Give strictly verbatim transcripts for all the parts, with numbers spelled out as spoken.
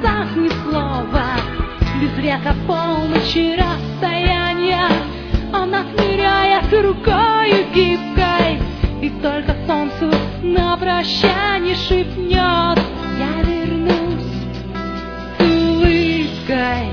глазах ни слова, без века полночи расстояния. Она смиряет рукою гибкой, и только солнцу на прощание шепнет: я вернусь с улыбкой.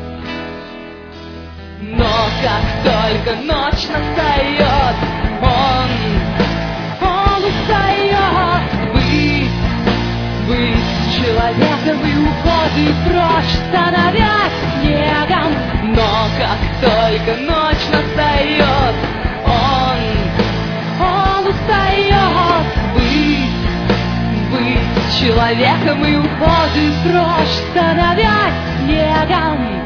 Но как только ночь настает, он, он устает быть, быть человеком и уходит прочь, становясь снегом. Но как только ночь настает, он, он устает быть, быть человеком и уходит прочь, становясь снегом.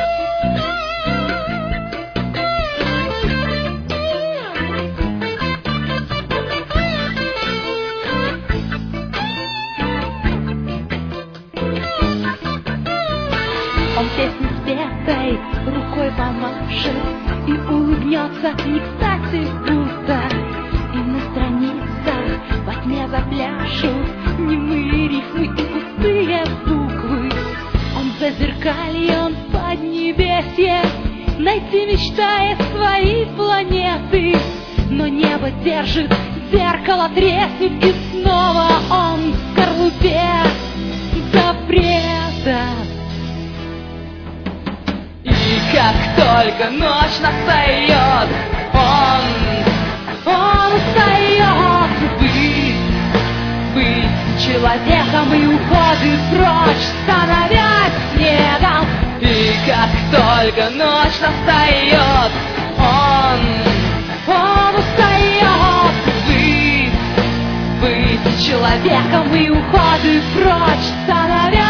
Он песню спетой рукой помашет и улыбнется не кстати будто. И на страницах во тьме запляшут немые рифмы и пустые буквы. Он зазеркальем в поднебесье найти мечтает свои планеты. Но небо держит, зеркало треснет, и снова он в скорлупе запрета. И как только ночь настает, он, он устает быть, быть человеком и уходит прочь, становясь снегом. И как только ночь настает, он, он устает быть, быть человеком и уходит прочь, становясь